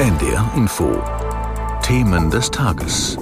NDR Info. Themen des Tages.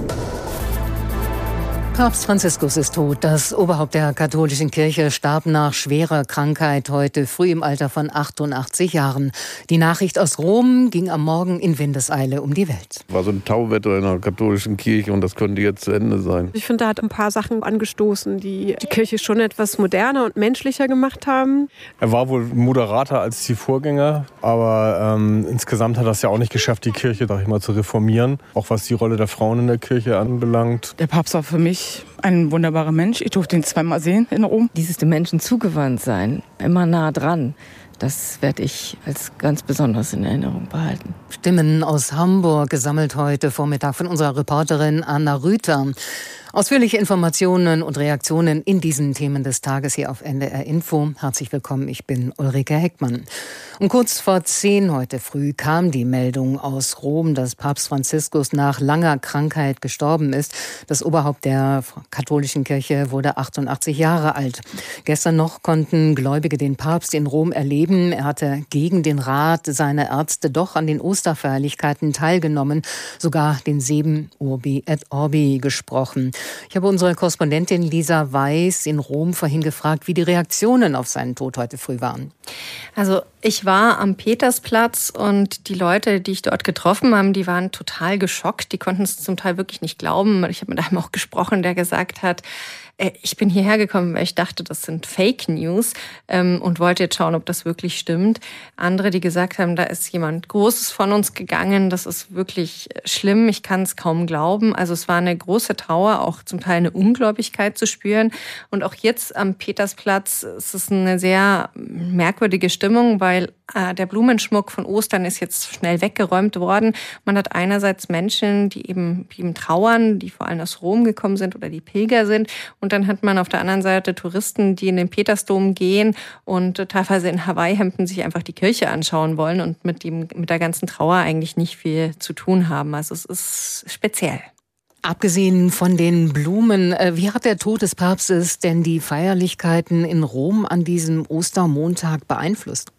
Papst Franziskus ist tot. Das Oberhaupt der katholischen Kirche starb nach schwerer Krankheit heute früh im Alter von 88 Jahren. Die Nachricht aus Rom ging am Morgen in Windeseile um die Welt. War so ein Tauwetter in der katholischen Kirche und das könnte jetzt zu Ende sein. Ich finde, er hat ein paar Sachen angestoßen, die die Kirche schon etwas moderner und menschlicher gemacht haben. Er war wohl moderater als die Vorgänger, aber insgesamt hat er es ja auch nicht geschafft, die Kirche, sag ich mal, zu reformieren. Auch was die Rolle der Frauen in der Kirche anbelangt. Der Papst war für mich ein wunderbarer Mensch. Ich durfte ihn zweimal sehen in Rom. Dieses dem Menschen zugewandt sein, immer nah dran, das werde ich als ganz besonders in Erinnerung behalten. Stimmen aus Hamburg gesammelt heute Vormittag von unserer Reporterin Anna Rüther. Ausführliche Informationen und Reaktionen in diesen Themen des Tages hier auf NDR Info. Herzlich willkommen, ich bin Ulrike Heckmann. Um kurz vor 10 heute früh kam die Meldung aus Rom, dass Papst Franziskus nach langer Krankheit gestorben ist. Das Oberhaupt der katholischen Kirche wurde 88 Jahre alt. Gestern noch konnten Gläubige den Papst in Rom erleben. Er hatte gegen den Rat seiner Ärzte doch an den Osterfeierlichkeiten teilgenommen, sogar den Seben Urbi et Orbi gesprochen. Ich habe unsere Korrespondentin Lisa Weiß in Rom vorhin gefragt, wie die Reaktionen auf seinen Tod heute früh waren. Also ich war am Petersplatz und die Leute, die ich dort getroffen habe, die waren total geschockt. Die konnten es zum Teil wirklich nicht glauben. Ich habe mit einem auch gesprochen, der gesagt hat, ich bin hierher gekommen, weil ich dachte, das sind Fake News und wollte jetzt schauen, ob das wirklich stimmt. Andere, die gesagt haben, da ist jemand Großes von uns gegangen, das ist wirklich schlimm, ich kann es kaum glauben. Also es war eine große Trauer, auch zum Teil eine Ungläubigkeit zu spüren. Und auch jetzt am Petersplatz ist es eine sehr merkwürdige Stimmung, weil der Blumenschmuck von Ostern ist jetzt schnell weggeräumt worden. Man hat einerseits Menschen, die eben trauern, die vor allem aus Rom gekommen sind oder die Pilger sind. Und dann hat man auf der anderen Seite Touristen, die in den Petersdom gehen und teilweise in Hawaii-Hemden sich einfach die Kirche anschauen wollen und mit der ganzen Trauer eigentlich nicht viel zu tun haben. Also es ist speziell. Abgesehen von den Blumen, wie hat der Tod des Papstes denn die Feierlichkeiten in Rom an diesem Ostermontag beeinflusst?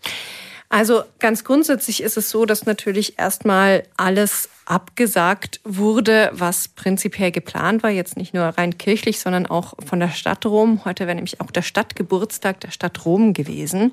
Also ganz grundsätzlich ist es so, dass natürlich erstmal alles abgesagt wurde, was prinzipiell geplant war, jetzt nicht nur rein kirchlich, sondern auch von der Stadt Rom. Heute wäre nämlich auch der Stadtgeburtstag der Stadt Rom gewesen.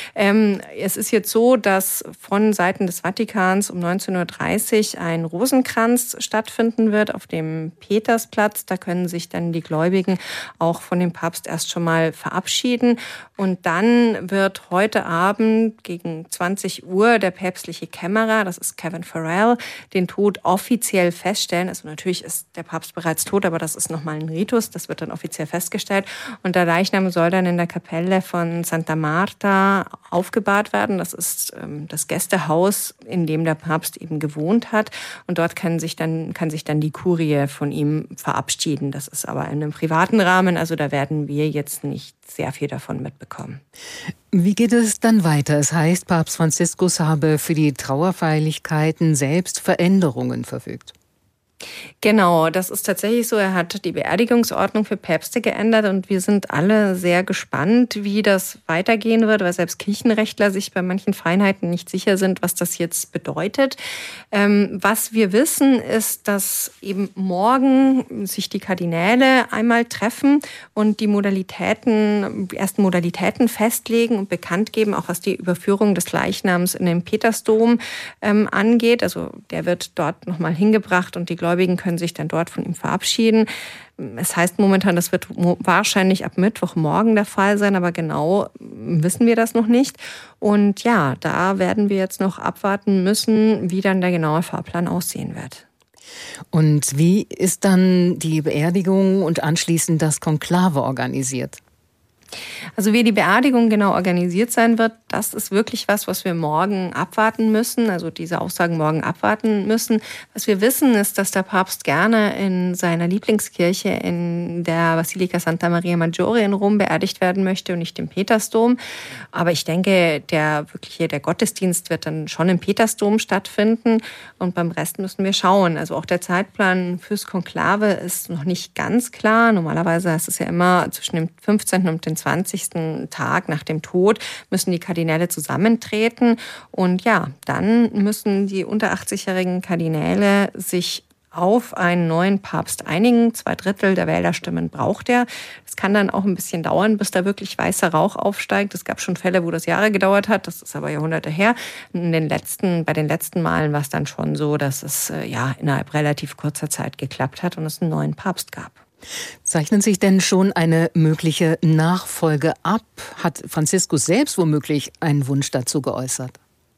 Es ist jetzt so, dass von Seiten des Vatikans um 19.30 Uhr ein Rosenkranz stattfinden wird auf dem Petersplatz. Da können sich dann die Gläubigen auch von dem Papst erst schon mal verabschieden. Und dann wird heute Abend gegen 20 Uhr der päpstliche Kämmerer, das ist Kevin Farrell, den Tod offiziell feststellen. Also natürlich ist der Papst bereits tot, aber das ist nochmal ein Ritus, das wird dann offiziell festgestellt. Und der Leichnam soll dann in der Kapelle von Santa Marta aufgebahrt werden. Das ist das Gästehaus, in dem der Papst eben gewohnt hat. Und dort kann sich dann die Kurie von ihm verabschieden. Das ist aber in einem privaten Rahmen, also da werden wir jetzt nicht sehr viel davon mitbekommen. Wie geht es dann weiter? Es heißt, Papst Franziskus habe für die Trauerfeierlichkeiten selbst Veränderungen verfügt. Genau, das ist tatsächlich so. Er hat die Beerdigungsordnung für Päpste geändert und wir sind alle sehr gespannt, wie das weitergehen wird, weil selbst Kirchenrechtler sich bei manchen Feinheiten nicht sicher sind, was das jetzt bedeutet. Was wir wissen, ist, dass eben morgen sich die Kardinäle einmal treffen und die ersten Modalitäten festlegen und bekannt geben, auch was die Überführung des Leichnams in den Petersdom angeht. Also der wird dort nochmal hingebracht und die Gläubigen können sich dann dort von ihm verabschieden. Es heißt momentan, das wird wahrscheinlich ab Mittwochmorgen der Fall sein, aber genau wissen wir das noch nicht. Und ja, da werden wir jetzt noch abwarten müssen, wie dann der genaue Fahrplan aussehen wird. Und wie ist dann die Beerdigung und anschließend das Konklave organisiert? Also wie die Beerdigung genau organisiert sein wird, das ist wirklich was wir morgen abwarten müssen, also diese Aussagen morgen abwarten müssen. Was wir wissen, ist, dass der Papst gerne in seiner Lieblingskirche in der Basilika Santa Maria Maggiore in Rom beerdigt werden möchte und nicht im Petersdom. Aber ich denke, der Gottesdienst wird dann schon im Petersdom stattfinden und beim Rest müssen wir schauen. Also auch der Zeitplan fürs Konklave ist noch nicht ganz klar. Normalerweise ist es ja immer zwischen dem 15. und dem 24. Tag nach dem Tod müssen die Kardinäle zusammentreten. Und ja, dann müssen die unter 80-jährigen Kardinäle sich auf einen neuen Papst einigen. 2/3 der Wählerstimmen braucht er. Es kann dann auch ein bisschen dauern, bis da wirklich weißer Rauch aufsteigt. Es gab schon Fälle, wo das Jahre gedauert hat. Das ist aber Jahrhunderte her. Bei den letzten Malen war es dann schon so, dass es innerhalb relativ kurzer Zeit geklappt hat und es einen neuen Papst gab. Zeichnet sich denn schon eine mögliche Nachfolge ab? Hat Franziskus selbst womöglich einen Wunsch dazu geäußert?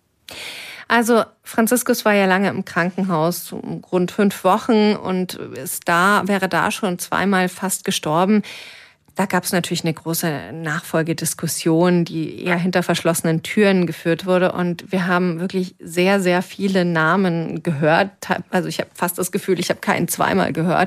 Also Franziskus war ja lange im Krankenhaus, rund 5 Wochen, und wäre da schon 2-mal fast gestorben. Da gab es natürlich eine große Nachfolgediskussion, die eher hinter verschlossenen Türen geführt wurde. Und wir haben wirklich sehr, sehr viele Namen gehört. Also ich habe fast das Gefühl, ich habe keinen 2-mal gehört.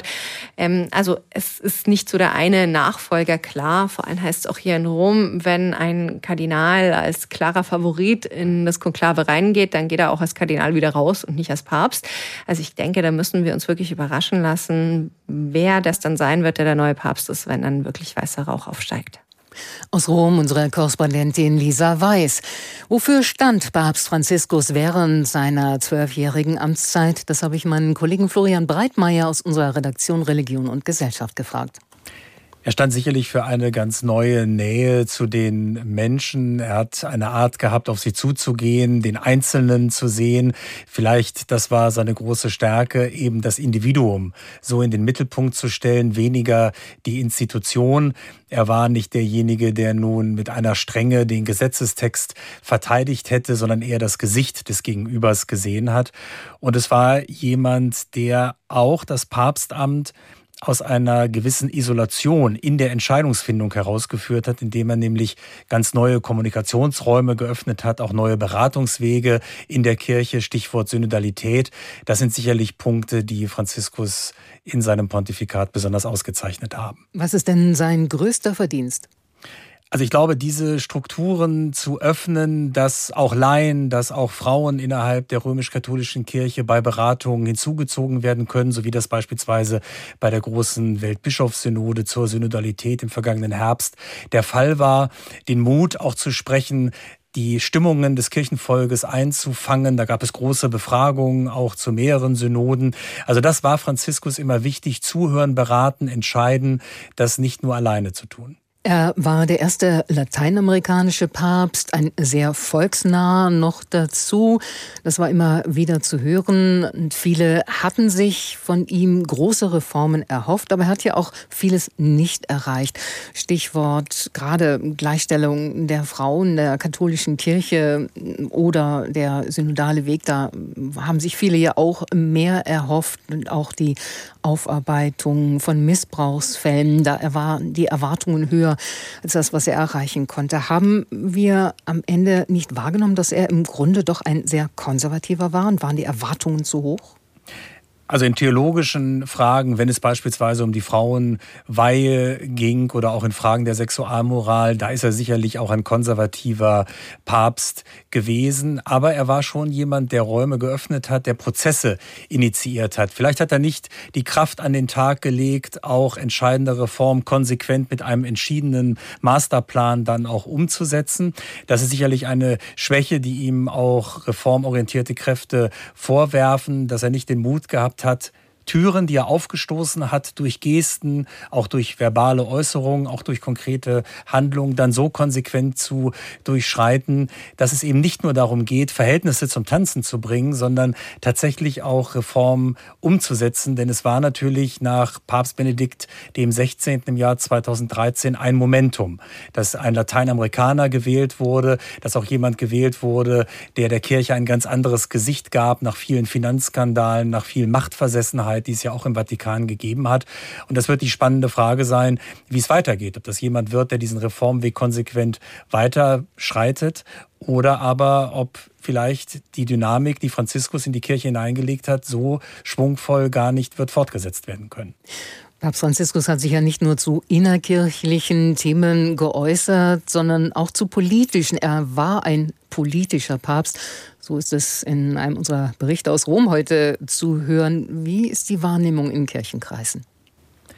Also es ist nicht so der eine Nachfolger klar. Vor allem heißt es auch hier in Rom, wenn ein Kardinal als klarer Favorit in das Konklave reingeht, dann geht er auch als Kardinal wieder raus und nicht als Papst. Also ich denke, da müssen wir uns wirklich überraschen lassen, wer das dann sein wird, der neue Papst ist, wenn dann wirklich weißer Rauch aufsteigt. Aus Rom unsere Korrespondentin Lisa Weiß. Wofür stand Papst Franziskus während seiner 12-jährigen Amtszeit? Das habe ich meinen Kollegen Florian Breitmeier aus unserer Redaktion Religion und Gesellschaft gefragt. Er stand sicherlich für eine ganz neue Nähe zu den Menschen. Er hat eine Art gehabt, auf sie zuzugehen, den Einzelnen zu sehen. Vielleicht, das war seine große Stärke, eben das Individuum so in den Mittelpunkt zu stellen, weniger die Institution. Er war nicht derjenige, der nun mit einer Strenge den Gesetzestext verteidigt hätte, sondern eher das Gesicht des Gegenübers gesehen hat. Und es war jemand, der auch das Papstamt aus einer gewissen Isolation in der Entscheidungsfindung herausgeführt hat, indem er nämlich ganz neue Kommunikationsräume geöffnet hat, auch neue Beratungswege in der Kirche, Stichwort Synodalität. Das sind sicherlich Punkte, die Franziskus in seinem Pontifikat besonders ausgezeichnet haben. Was ist denn sein größter Verdienst? Also ich glaube, diese Strukturen zu öffnen, dass auch Laien, dass auch Frauen innerhalb der römisch-katholischen Kirche bei Beratungen hinzugezogen werden können, so wie das beispielsweise bei der großen Weltbischofssynode zur Synodalität im vergangenen Herbst der Fall war, den Mut auch zu sprechen, die Stimmungen des Kirchenvolkes einzufangen. Da gab es große Befragungen, auch zu mehreren Synoden. Also das war Franziskus immer wichtig, zuhören, beraten, entscheiden, das nicht nur alleine zu tun. Er war der erste lateinamerikanische Papst, ein sehr volksnah noch dazu. Das war immer wieder zu hören. Und viele hatten sich von ihm große Reformen erhofft, aber er hat ja auch vieles nicht erreicht. Stichwort gerade Gleichstellung der Frauen der katholischen Kirche oder der synodale Weg. Da haben sich viele ja auch mehr erhofft, und auch die Aufarbeitung von Missbrauchsfällen. Da waren die Erwartungen höher als das, was er erreichen konnte. Haben wir am Ende nicht wahrgenommen, dass er im Grunde doch ein sehr konservativer war? Und waren die Erwartungen zu hoch? Also in theologischen Fragen, wenn es beispielsweise um die Frauenweihe ging oder auch in Fragen der Sexualmoral, da ist er sicherlich auch ein konservativer Papst gewesen. Aber er war schon jemand, der Räume geöffnet hat, der Prozesse initiiert hat. Vielleicht hat er nicht die Kraft an den Tag gelegt, auch entscheidende Reformen konsequent mit einem entschiedenen Masterplan dann auch umzusetzen. Das ist sicherlich eine Schwäche, die ihm auch reformorientierte Kräfte vorwerfen, dass er nicht den Mut gehabt hat, Türen, die er aufgestoßen hat, durch Gesten, auch durch verbale Äußerungen, auch durch konkrete Handlungen, dann so konsequent zu durchschreiten, dass es eben nicht nur darum geht, Verhältnisse zum Tanzen zu bringen, sondern tatsächlich auch Reformen umzusetzen. Denn es war natürlich nach Papst Benedikt dem 16. im Jahr 2013 ein Momentum, dass ein Lateinamerikaner gewählt wurde, dass auch jemand gewählt wurde, der Kirche ein ganz anderes Gesicht gab, nach vielen Finanzskandalen, nach viel Machtversessenheit, die es ja auch im Vatikan gegeben hat. Und das wird die spannende Frage sein, wie es weitergeht. Ob das jemand wird, der diesen Reformweg konsequent weiterschreitet, oder aber ob vielleicht die Dynamik, die Franziskus in die Kirche hineingelegt hat, so schwungvoll gar nicht wird fortgesetzt werden können. Papst Franziskus hat sich ja nicht nur zu innerkirchlichen Themen geäußert, sondern auch zu politischen. Er war ein politischer Papst. So ist es in einem unserer Berichte aus Rom heute zu hören. Wie ist die Wahrnehmung in Kirchenkreisen?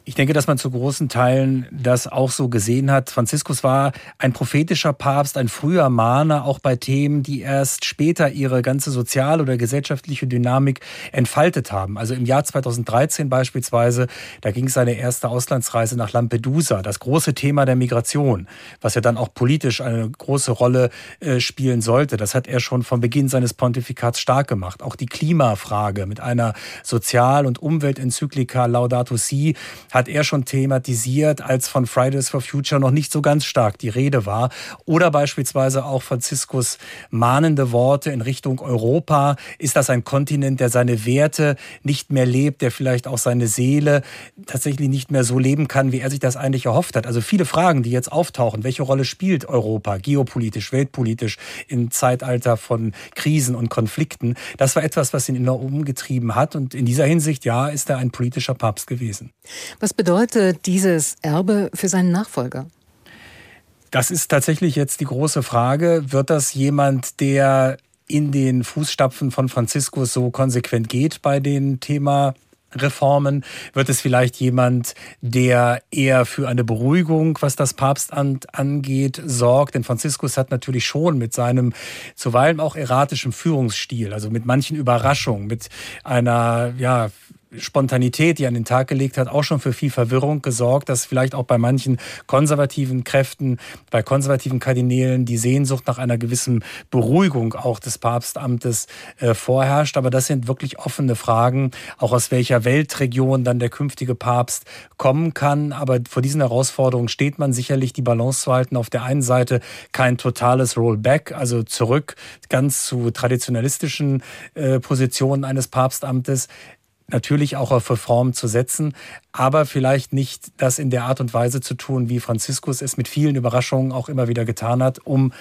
Ich denke, dass man zu großen Teilen das auch so gesehen hat. Franziskus war ein prophetischer Papst, ein früher Mahner, auch bei Themen, die erst später ihre ganze soziale oder gesellschaftliche Dynamik entfaltet haben. Also im Jahr 2013 beispielsweise, da ging es seine erste Auslandsreise nach Lampedusa, das große Thema der Migration, was ja dann auch politisch eine große Rolle spielen sollte. Das hat er schon von Beginn seines Pontifikats stark gemacht. Auch die Klimafrage mit einer Sozial- und Umweltenzyklika Laudato Si hat er schon thematisiert, als von Fridays for Future noch nicht so ganz stark die Rede war. Oder beispielsweise auch Franziskus mahnende Worte in Richtung Europa. Ist das ein Kontinent, der seine Werte nicht mehr lebt, der vielleicht auch seine Seele tatsächlich nicht mehr so leben kann, wie er sich das eigentlich erhofft hat? Also viele Fragen, die jetzt auftauchen. Welche Rolle spielt Europa geopolitisch, weltpolitisch im Zeitalter von Krisen und Konflikten? Das war etwas, was ihn enorm umgetrieben hat. Und in dieser Hinsicht, ja, ist er ein politischer Papst gewesen. Was bedeutet dieses Erbe für seinen Nachfolger? Das ist tatsächlich jetzt die große Frage. Wird das jemand, der in den Fußstapfen von Franziskus so konsequent geht bei den Thema Reformen? Wird es vielleicht jemand, der eher für eine Beruhigung, was das Papstamt angeht, sorgt? Denn Franziskus hat natürlich schon mit seinem zuweilen auch erratischen Führungsstil, also mit manchen Überraschungen, mit einer, Spontanität, die er an den Tag gelegt hat, auch schon für viel Verwirrung gesorgt, dass vielleicht auch bei manchen konservativen Kräften, bei konservativen Kardinälen die Sehnsucht nach einer gewissen Beruhigung auch des Papstamtes vorherrscht. Aber das sind wirklich offene Fragen, auch aus welcher Weltregion dann der künftige Papst kommen kann. Aber vor diesen Herausforderungen steht man sicherlich, die Balance zu halten. Auf der einen Seite kein totales Rollback, also zurück ganz zu traditionalistischen Positionen eines Papstamtes, natürlich auch auf Reformen zu setzen, aber vielleicht nicht das in der Art und Weise zu tun, wie Franziskus es mit vielen Überraschungen auch immer wieder getan hat, um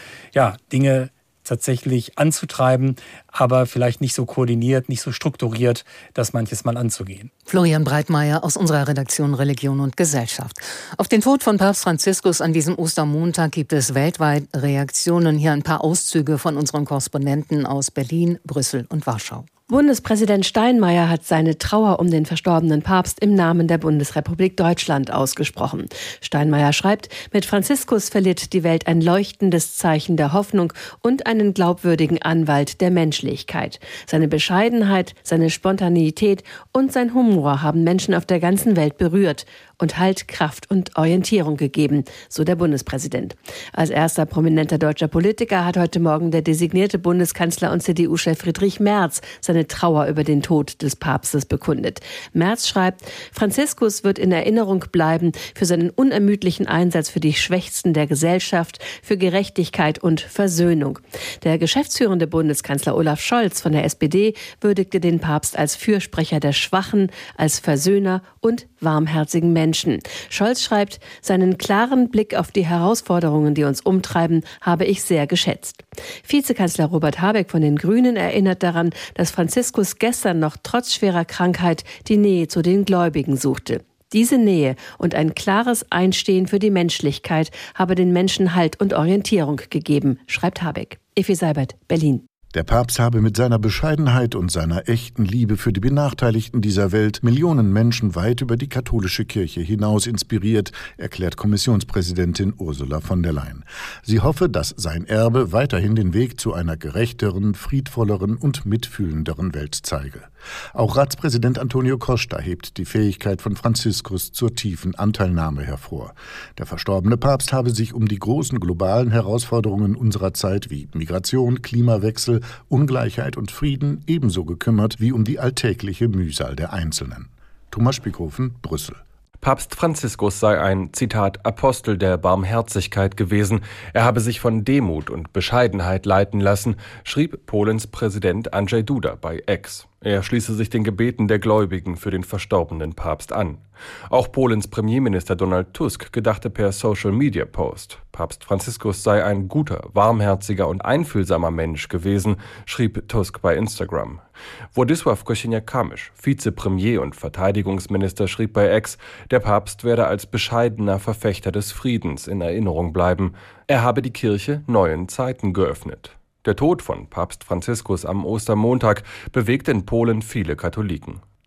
Dinge tatsächlich anzutreiben, aber vielleicht nicht so koordiniert, nicht so strukturiert, das manches Mal anzugehen. Florian Breitmeier aus unserer Redaktion Religion und Gesellschaft. Auf den Tod von Papst Franziskus an diesem Ostermontag gibt es weltweit Reaktionen. Hier ein paar Auszüge von unseren Korrespondenten aus Berlin, Brüssel und Warschau. Bundespräsident Steinmeier hat seine Trauer um den verstorbenen Papst im Namen der Bundesrepublik Deutschland ausgesprochen. Steinmeier schreibt, mit Franziskus verliert die Welt ein leuchtendes Zeichen der Hoffnung und einen glaubwürdigen Anwalt der Menschlichkeit. Seine Bescheidenheit, seine Spontaneität und sein Humor haben Menschen auf der ganzen Welt berührt und Halt, Kraft und Orientierung gegeben, so der Bundespräsident. Als erster prominenter deutscher Politiker hat heute Morgen der designierte Bundeskanzler und CDU-Chef Friedrich Merz seine Trauer über den Tod des Papstes bekundet. Merz schreibt, Franziskus wird in Erinnerung bleiben für seinen unermüdlichen Einsatz für die Schwächsten der Gesellschaft, für Gerechtigkeit und Versöhnung. Der geschäftsführende Bundeskanzler Olaf Scholz von der SPD würdigte den Papst als Fürsprecher der Schwachen, als Versöhner und warmherzigen Menschen. Scholz schreibt, seinen klaren Blick auf die Herausforderungen, die uns umtreiben, habe ich sehr geschätzt. Vizekanzler Robert Habeck von den Grünen erinnert daran, dass Franziskus gestern noch trotz schwerer Krankheit die Nähe zu den Gläubigen suchte. Diese Nähe und ein klares Einstehen für die Menschlichkeit habe den Menschen Halt und Orientierung gegeben, schreibt Habeck. Effi Seibert, Berlin. Der Papst habe mit seiner Bescheidenheit und seiner echten Liebe für die Benachteiligten dieser Welt Millionen Menschen weit über die katholische Kirche hinaus inspiriert, erklärt Kommissionspräsidentin Ursula von der Leyen. Sie hoffe, dass sein Erbe weiterhin den Weg zu einer gerechteren, friedvolleren und mitfühlenderen Welt zeige. Auch Ratspräsident Antonio Costa hebt die Fähigkeit von Franziskus zur tiefen Anteilnahme hervor. Der verstorbene Papst habe sich um die großen globalen Herausforderungen unserer Zeit wie Migration, Klimawechsel, Ungleichheit und Frieden ebenso gekümmert wie um die alltägliche Mühsal der Einzelnen. Thomas Spickhofen, Brüssel. Papst Franziskus sei ein, Zitat, Apostel der Barmherzigkeit gewesen. Er habe sich von Demut und Bescheidenheit leiten lassen, schrieb Polens Präsident Andrzej Duda bei X. Er schließe sich den Gebeten der Gläubigen für den verstorbenen Papst an. Auch Polens Premierminister Donald Tusk gedachte per Social-Media-Post, Papst Franziskus sei ein guter, warmherziger und einfühlsamer Mensch gewesen, schrieb Tusk bei Instagram. Władysław Kosiniak-Kamysz, Vizepremier und Verteidigungsminister, schrieb bei X, der Papst werde als bescheidener Verfechter des Friedens in Erinnerung bleiben. Er habe die Kirche neuen Zeiten geöffnet. Der Tod von Papst Franziskus am Ostermontag bewegt in Polen viele Katholiken.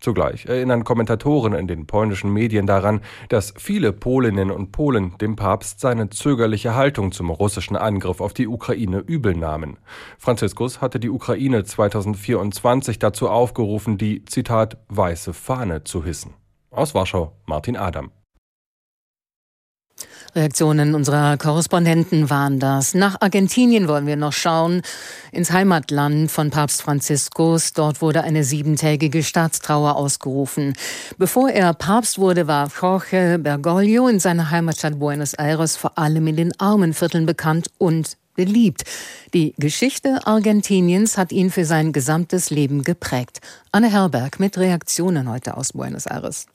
Zugleich erinnern Kommentatoren in den polnischen Medien daran, dass viele Polinnen und Polen dem Papst seine zögerliche Haltung zum russischen Angriff auf die Ukraine übel nahmen. Franziskus hatte die Ukraine 2024 dazu aufgerufen, die, Zitat, weiße Fahne zu hissen. Aus Warschau, Martin Adam. Reaktionen unserer Korrespondenten waren das. Nach Argentinien wollen wir noch schauen, ins Heimatland von Papst Franziskus. Dort wurde eine 7-tägige Staatstrauer ausgerufen. Bevor er Papst wurde, war Jorge Bergoglio in seiner Heimatstadt Buenos Aires vor allem in den Armenvierteln bekannt und beliebt. Die Geschichte Argentiniens hat ihn für sein gesamtes Leben geprägt. Anne Herberg mit Reaktionen heute aus Buenos Aires.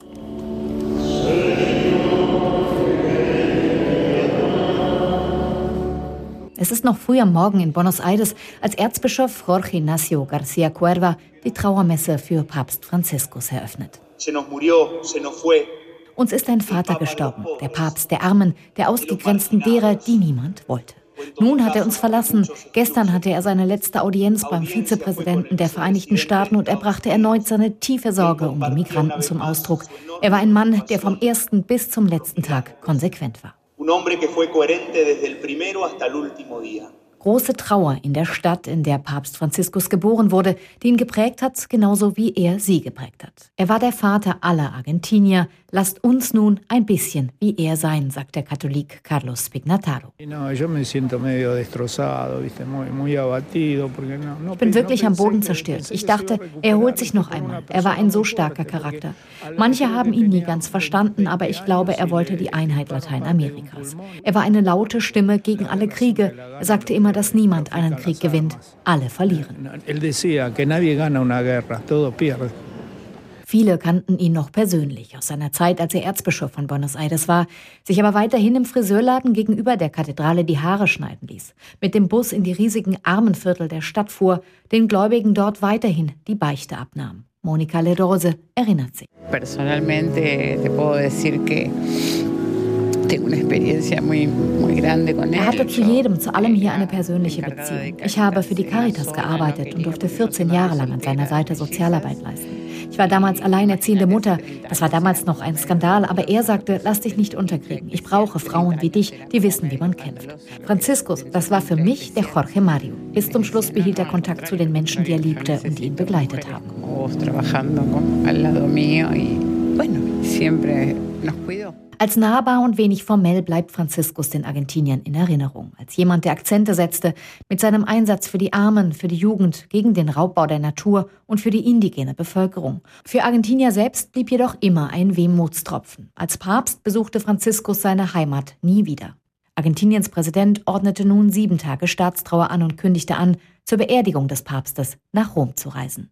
Es ist noch früh am Morgen in Buenos Aires, als Erzbischof Jorge Ignacio García Cuerva die Trauermesse für Papst Franziskus eröffnet. Uns ist ein Vater gestorben, der Papst der Armen, der Ausgegrenzten, derer, die niemand wollte. Nun hat er uns verlassen. Gestern hatte er seine letzte Audienz beim Vizepräsidenten der Vereinigten Staaten und er brachte erneut seine tiefe Sorge um die Migranten zum Ausdruck. Er war ein Mann, der vom ersten bis zum letzten Tag konsequent war. Große Trauer in der Stadt, in der Papst Franziskus geboren wurde, die ihn geprägt hat, genauso wie er sie geprägt hat. Er war der Vater aller Argentinier. Lasst uns nun ein bisschen wie er sein, sagt der Katholik Carlos Spignataro. Ich bin wirklich am Boden zerstört. Ich dachte, er holt sich noch einmal. Er war ein so starker Charakter. Manche haben ihn nie ganz verstanden, aber ich glaube, er wollte die Einheit Lateinamerikas. Er war eine laute Stimme gegen alle Kriege. Er sagte immer, dass niemand einen Krieg gewinnt. Alle verlieren. Viele kannten ihn noch persönlich aus seiner Zeit, als er Erzbischof von Buenos Aires war, sich aber weiterhin im Friseurladen gegenüber der Kathedrale die Haare schneiden ließ, mit dem Bus in die riesigen Armenviertel der Stadt fuhr, den Gläubigen dort weiterhin die Beichte abnahm. Monica Lerose erinnert sich. Personalmente te puedo decir que er hatte zu jedem, zu allem hier eine persönliche Beziehung. Ich habe für die Caritas gearbeitet und durfte 14 Jahre lang an seiner Seite Sozialarbeit leisten. Ich war damals alleinerziehende Mutter. Das war damals noch ein Skandal, aber er sagte, lass dich nicht unterkriegen. Ich brauche Frauen wie dich, die wissen, wie man kämpft. Franziskus, das war für mich der Jorge Mario. Bis zum Schluss behielt er Kontakt zu den Menschen, die er liebte und die ihn begleitet haben. Als nahbar und wenig formell bleibt Franziskus den Argentiniern in Erinnerung. Als jemand, der Akzente setzte, mit seinem Einsatz für die Armen, für die Jugend, gegen den Raubbau der Natur und für die indigene Bevölkerung. Für Argentinier selbst blieb jedoch immer ein Wehmutstropfen. Als Papst besuchte Franziskus seine Heimat nie wieder. Argentiniens Präsident ordnete nun 7 Tage Staatstrauer an und kündigte an, zur Beerdigung des Papstes nach Rom zu reisen.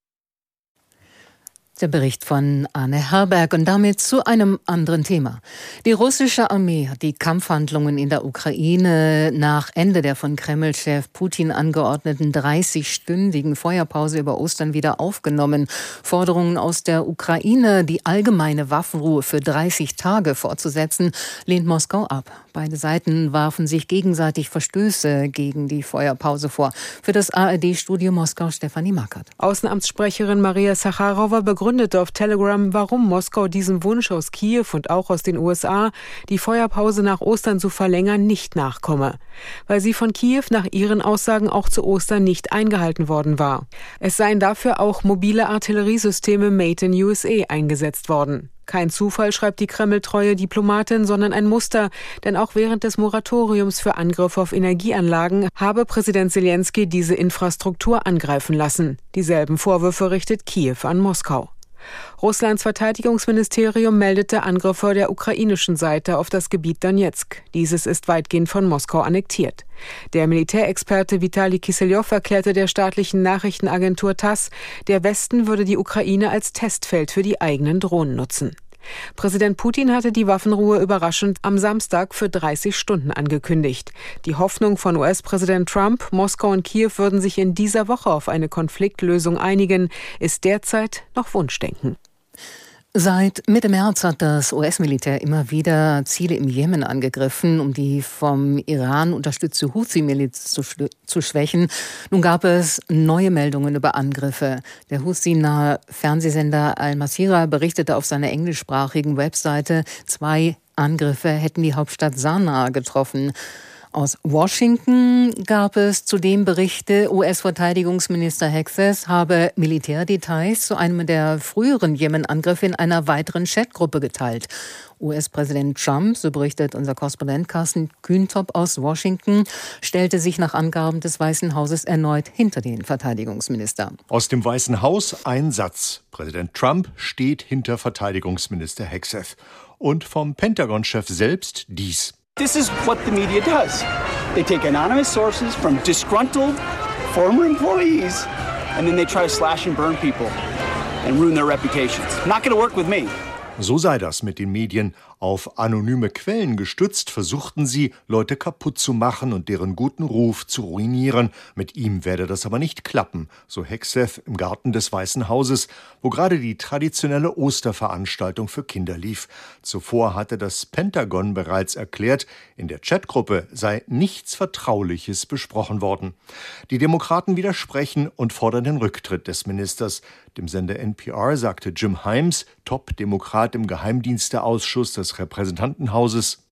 Der Bericht von Anne Herberg und damit zu einem anderen Thema. Die russische Armee hat die Kampfhandlungen in der Ukraine nach Ende der von Kreml-Chef Putin angeordneten 30-stündigen Feuerpause über Ostern wieder aufgenommen. Forderungen aus der Ukraine, die allgemeine Waffenruhe für 30 Tage fortzusetzen, lehnt Moskau ab. Beide Seiten warfen sich gegenseitig Verstöße gegen die Feuerpause vor. Für das ARD-Studio Moskau Stefanie Mackert. Außenamtssprecherin Maria Sacharowa begründete auf Telegram, warum Moskau diesem Wunsch aus Kiew und auch aus den USA, die Feuerpause nach Ostern zu verlängern, nicht nachkomme. Weil sie von Kiew nach ihren Aussagen auch zu Ostern nicht eingehalten worden war. Es seien dafür auch mobile Artilleriesysteme Made in USA eingesetzt worden. Kein Zufall, schreibt die kremltreue Diplomatin, sondern ein Muster. Denn auch während des Moratoriums für Angriffe auf Energieanlagen habe Präsident Selenskyj diese Infrastruktur angreifen lassen. Dieselben Vorwürfe richtet Kiew an Moskau. Russlands Verteidigungsministerium meldete Angriffe der ukrainischen Seite auf das Gebiet Donezk. Dieses ist weitgehend von Moskau annektiert. Der Militärexperte Vitali Kisseljow erklärte der staatlichen Nachrichtenagentur TASS, der Westen würde die Ukraine als Testfeld für die eigenen Drohnen nutzen. Präsident Putin hatte die Waffenruhe überraschend am Samstag für 30 Stunden angekündigt. Die Hoffnung von US-Präsident Trump, Moskau und Kiew würden sich in dieser Woche auf eine Konfliktlösung einigen, ist derzeit noch Wunschdenken. Seit Mitte März hat das US-Militär immer wieder Ziele im Jemen angegriffen, um die vom Iran unterstützte Houthi-Miliz zu schwächen. Nun gab es neue Meldungen über Angriffe. Der Houthi-nahe Fernsehsender Al-Masirah berichtete auf seiner englischsprachigen Webseite, 2 Angriffe hätten die Hauptstadt Sanaa getroffen. Aus Washington gab es zudem Berichte, US-Verteidigungsminister Hegseth habe Militärdetails zu einem der früheren Jemen-Angriffe in einer weiteren Chatgruppe geteilt. US-Präsident Trump, so berichtet unser Korrespondent Carsten Kühntop aus Washington, stellte sich nach Angaben des Weißen Hauses erneut hinter den Verteidigungsminister. Aus dem Weißen Haus ein Satz. Präsident Trump steht hinter Verteidigungsminister Hegseth. Und vom Pentagon-Chef selbst dies. This is what the media does. They take anonymous sources from disgruntled former employees and then they try to slash and burn people and ruin their reputations. Not going to work with me. So sei das mit den Medien. Auf anonyme Quellen gestützt versuchten sie, Leute kaputt zu machen und deren guten Ruf zu ruinieren. Mit ihm werde das aber nicht klappen, so Hegseth im Garten des Weißen Hauses, wo gerade die traditionelle Osterveranstaltung für Kinder lief. Zuvor hatte das Pentagon bereits erklärt, in der Chatgruppe sei nichts Vertrauliches besprochen worden. Die Demokraten widersprechen und fordern den Rücktritt des Ministers. Dem Sender NPR sagte Jim Himes, Top-Demokrat im Geheimdiensteausschuss des Repräsentantenhauses: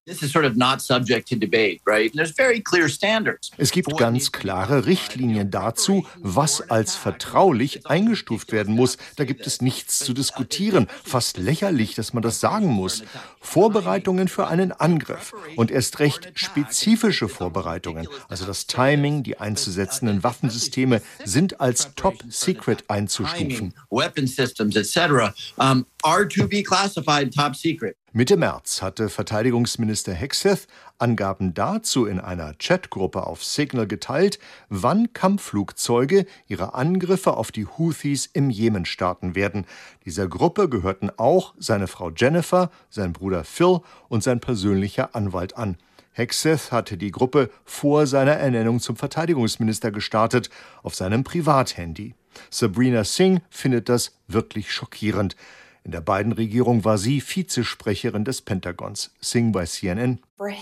Es gibt ganz klare Richtlinien dazu, was als vertraulich eingestuft werden muss. Da gibt es nichts zu diskutieren. Fast lächerlich, dass man das sagen muss. Vorbereitungen für einen Angriff und erst recht spezifische Vorbereitungen, also das Timing, die einzusetzenden Waffensysteme, sind als Top Secret einzustufen. Mitte März hatte Verteidigungsminister Hegseth Angaben dazu in einer Chatgruppe auf Signal geteilt, wann Kampfflugzeuge ihre Angriffe auf die Houthis im Jemen starten werden. Dieser Gruppe gehörten auch seine Frau Jennifer, sein Bruder Phil und sein persönlicher Anwalt an. Hegseth hatte die Gruppe vor seiner Ernennung zum Verteidigungsminister gestartet, auf seinem Privathandy. Sabrina Singh findet das wirklich schockierend. In der Biden-Regierung war sie Vizesprecherin des Pentagons. Singh bei CNN.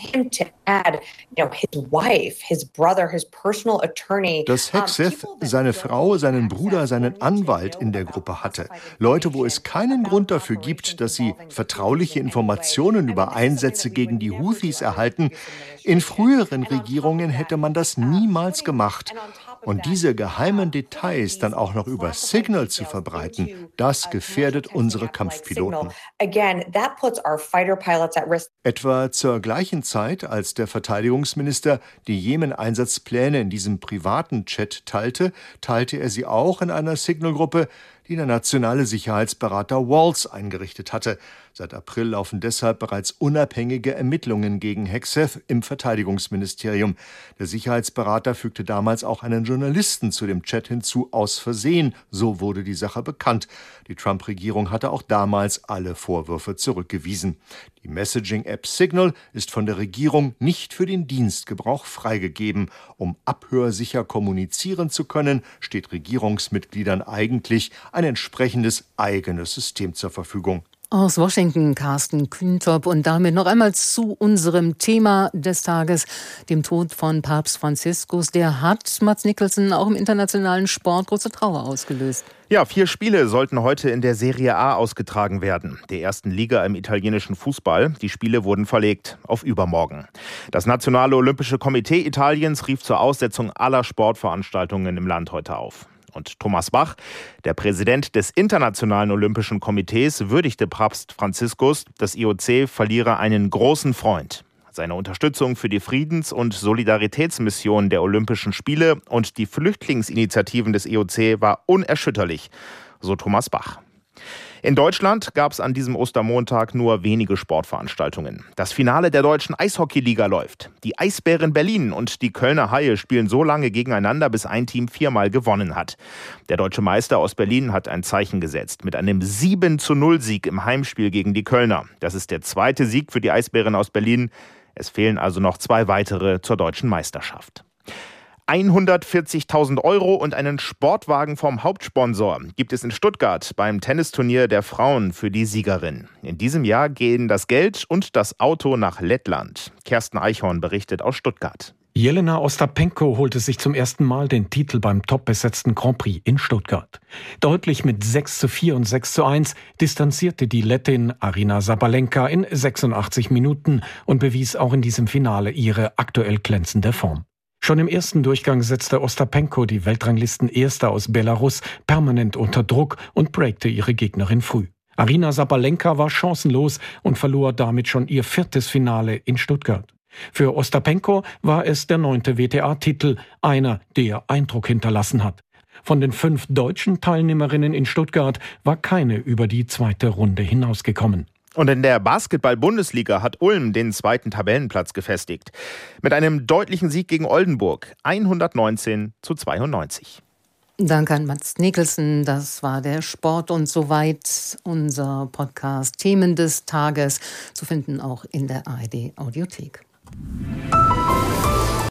Dass Hegseth seine Frau, seinen Bruder, seinen Anwalt in der Gruppe hatte. Leute, wo es keinen Grund dafür gibt, dass sie vertrauliche Informationen über Einsätze gegen die Houthis erhalten. In früheren Regierungen hätte man das niemals gemacht. Und diese geheimen Details dann auch noch über Signal zu verbreiten, das gefährdet unsere Kampfpiloten. Etwa zur gleichen Zeit, als der Verteidigungsminister die Jemen-Einsatzpläne in diesem privaten Chat teilte er sie auch in einer Signal-Gruppe, die der nationale Sicherheitsberater Walls eingerichtet hatte. Seit April laufen deshalb bereits unabhängige Ermittlungen gegen Hegseth im Verteidigungsministerium. Der Sicherheitsberater fügte damals auch einen Journalisten zu dem Chat hinzu, aus Versehen. So wurde die Sache bekannt. Die Trump-Regierung hatte auch damals alle Vorwürfe zurückgewiesen. Die Messaging-App Signal ist von der Regierung nicht für den Dienstgebrauch freigegeben. Um abhörsicher kommunizieren zu können, steht Regierungsmitgliedern eigentlich ein entsprechendes eigenes System zur Verfügung. Aus Washington, Carsten Kühntop. Und damit noch einmal zu unserem Thema des Tages, dem Tod von Papst Franziskus. Der hat, Mads Nicholson, auch im internationalen Sport große Trauer ausgelöst. Ja, 4 Spiele sollten heute in der Serie A ausgetragen werden, der ersten Liga im italienischen Fußball. Die Spiele wurden verlegt auf übermorgen. Das Nationale Olympische Komitee Italiens rief zur Aussetzung aller Sportveranstaltungen im Land heute auf. Und Thomas Bach, der Präsident des Internationalen Olympischen Komitees, würdigte Papst Franziskus, das IOC verliere einen großen Freund. Seine Unterstützung für die Friedens- und Solidaritätsmission der Olympischen Spiele und die Flüchtlingsinitiativen des IOC war unerschütterlich, so Thomas Bach. In Deutschland gab es an diesem Ostermontag nur wenige Sportveranstaltungen. Das Finale der deutschen Eishockeyliga läuft. Die Eisbären Berlin und die Kölner Haie spielen so lange gegeneinander, bis ein Team 4-mal gewonnen hat. Der deutsche Meister aus Berlin hat ein Zeichen gesetzt mit einem 7:0-Sieg im Heimspiel gegen die Kölner. Das ist der 2. Sieg für die Eisbären aus Berlin. Es fehlen also noch 2 weitere zur deutschen Meisterschaft. 140.000 € und einen Sportwagen vom Hauptsponsor gibt es in Stuttgart beim Tennisturnier der Frauen für die Siegerin. In diesem Jahr gehen das Geld und das Auto nach Lettland. Kersten Eichhorn berichtet aus Stuttgart. Jelena Ostapenko holte sich zum ersten Mal den Titel beim topbesetzten Grand Prix in Stuttgart. Deutlich mit 6:4 und 6:1 distanzierte die Lettin Aryna Sabalenka in 86 Minuten und bewies auch in diesem Finale ihre aktuell glänzende Form. Schon im ersten Durchgang setzte Ostapenko, die Weltranglisten-Erste aus Belarus, permanent unter Druck und breakte ihre Gegnerin früh. Aryna Sabalenka war chancenlos und verlor damit schon ihr 4. Finale in Stuttgart. Für Ostapenko war es der 9. WTA-Titel, einer, der Eindruck hinterlassen hat. Von den 5 deutschen Teilnehmerinnen in Stuttgart war keine über die 2. Runde hinausgekommen. Und in der Basketball-Bundesliga hat Ulm den 2. Tabellenplatz gefestigt. Mit einem deutlichen Sieg gegen Oldenburg, 119:92. Danke an Mats Nicholson. Das war der Sport und soweit unser Podcast Themen des Tages, zu finden auch in der ARD Audiothek.